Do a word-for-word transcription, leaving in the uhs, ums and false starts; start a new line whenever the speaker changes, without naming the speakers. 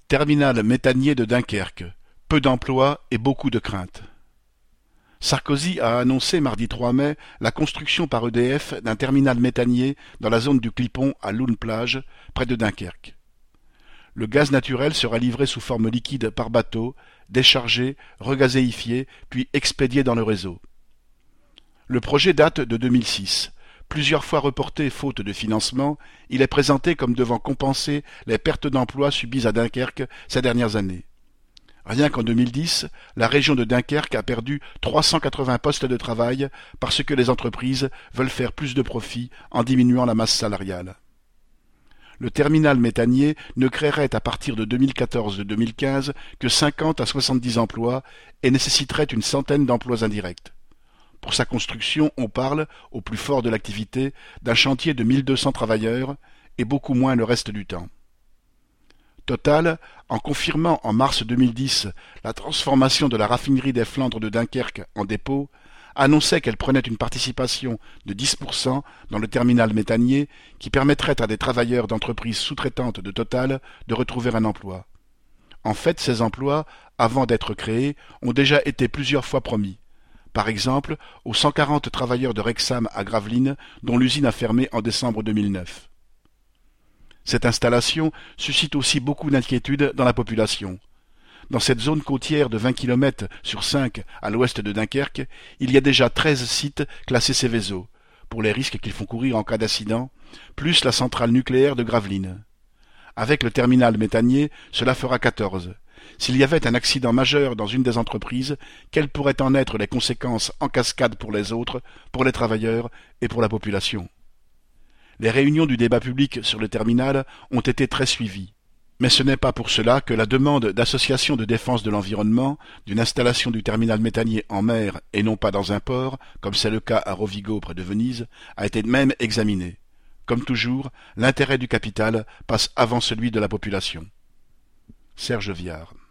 Terminal méthanier de Dunkerque. Peu d'emplois et beaucoup de craintes. Sarkozy a annoncé mardi trois mai la construction par E D F d'un terminal méthanier dans la zone du Clipon à Loun-Plage, près de Dunkerque. Le gaz naturel sera livré sous forme liquide par bateau, déchargé, regazéifié, puis expédié dans le réseau. Le projet date de deux mille six. Plusieurs fois reporté faute de financement, il est présenté comme devant compenser les pertes d'emplois subies à Dunkerque ces dernières années. Rien qu'en deux mille dix, la région de Dunkerque a perdu trois cent quatre-vingts postes de travail parce que les entreprises veulent faire plus de profit en diminuant la masse salariale. Le terminal méthanier ne créerait à partir de deux mille quatorze deux mille quinze que cinquante à soixante-dix emplois et nécessiterait une centaine d'emplois indirects. Pour sa construction, on parle, au plus fort de l'activité, d'un chantier de mille deux cents travailleurs et beaucoup moins le reste du temps. Total, en confirmant en mars deux mille dix la transformation de la raffinerie des Flandres de Dunkerque en dépôt, annonçait qu'elle prenait une participation de dix pour cent dans le terminal méthanier qui permettrait à des travailleurs d'entreprises sous-traitantes de Total de retrouver un emploi. En fait, ces emplois, avant d'être créés, ont déjà été plusieurs fois promis. Par exemple, aux cent quarante travailleurs de Rexam à Gravelines, dont l'usine a fermé en décembre deux mille neuf. Cette installation suscite aussi beaucoup d'inquiétudes dans la population. Dans cette zone côtière de vingt kilomètres sur cinq à l'ouest de Dunkerque, il y a déjà treize sites classés Seveso, pour les risques qu'ils font courir en cas d'accident, plus la centrale nucléaire de Gravelines. Avec le terminal méthanier, cela fera quatorze. S'il y avait un accident majeur dans une des entreprises, quelles pourraient en être les conséquences en cascade pour les autres, pour les travailleurs et pour la population? Les réunions du débat public sur le terminal ont été très suivies. Mais ce n'est pas pour cela que la demande d'associations de défense de l'environnement d'une installation du terminal méthanier en mer et non pas dans un port, comme c'est le cas à Rovigo près de Venise, a été même examinée. Comme toujours, l'intérêt du capital passe avant celui de la population. Serge Viard.